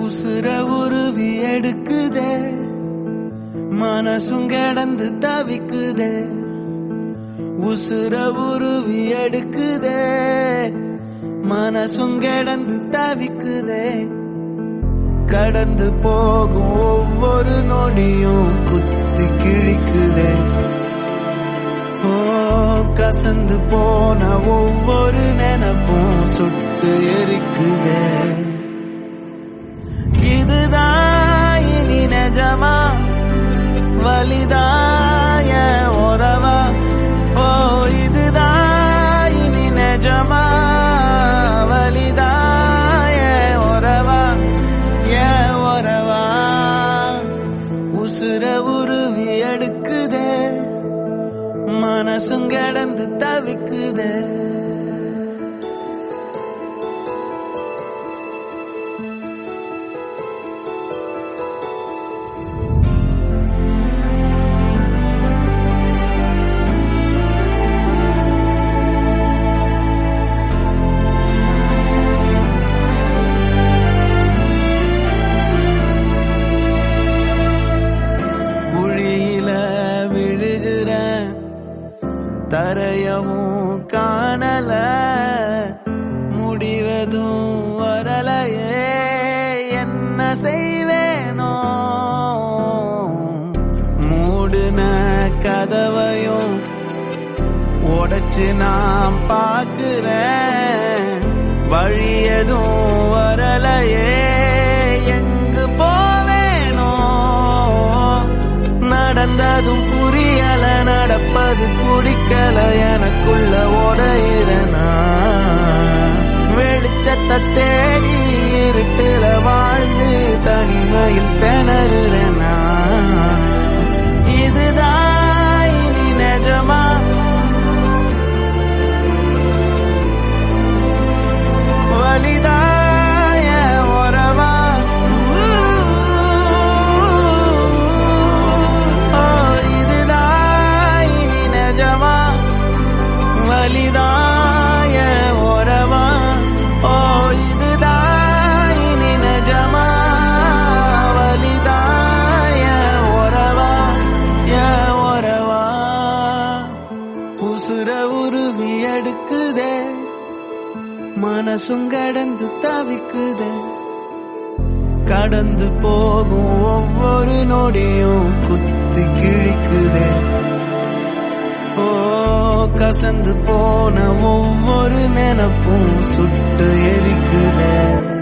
உசுர உருவி எடுக்குதே, மனசும் கிடந்து தவிக்குதே. உசுர உருவி எடுக்குதே, மனசும் கிடந்து தவிக்குதே. கடந்து போகும் ஒவ்வொரு நொடியும் குத்தி கிழிக்குதே. ஓ, கசந்து போன ஒவ்வொரு நினைப்பும் சுட்டு எரிக்குதே. இதுதான் இனி நிஜமா, வலிதாய உறவா? ஓ, இதுதான் இனி நிஜமா, வலிதாய உறவா? ஏ உறவா? உசுர உருவி எடுக்குதே, மனசும் கிடந்து தவிக்குதே. தரையவும் காணல, முடிவதும் வரலையே, என்ன செய்வேனோ? மூடுன கதவையும் உடைச்சு நான் பார்க்கிறேன், வழியதும் வரலையே, எங்கு போவேனோ? நடந்ததும் புரியல, நடப்பது குடிக்கல, எனக்குள்ள உடையிறனா? வெளிச்சத்தை தேடி இருட்டுல வாழ்ந்து தனிமையில் திணறுறனா? இதுதான் இனி நிஜமா, வலிதாய உறவா? வலிதாய உறவா? ஓ, இதுதான் இனி நிஜமா, வலிதாய உறவா? ஏ உறவா? உசுர உருவி எடுக்குதே, மனசும் கடந்து தவிக்குதே. கடந்து போகும் ஒவ்வொரு நொடியும் குத்தி கிழிக்குதே. ஓ, கசந்து போன ஒவ்வொரு நினைப்பும் சுட்டு எரிக்குதே.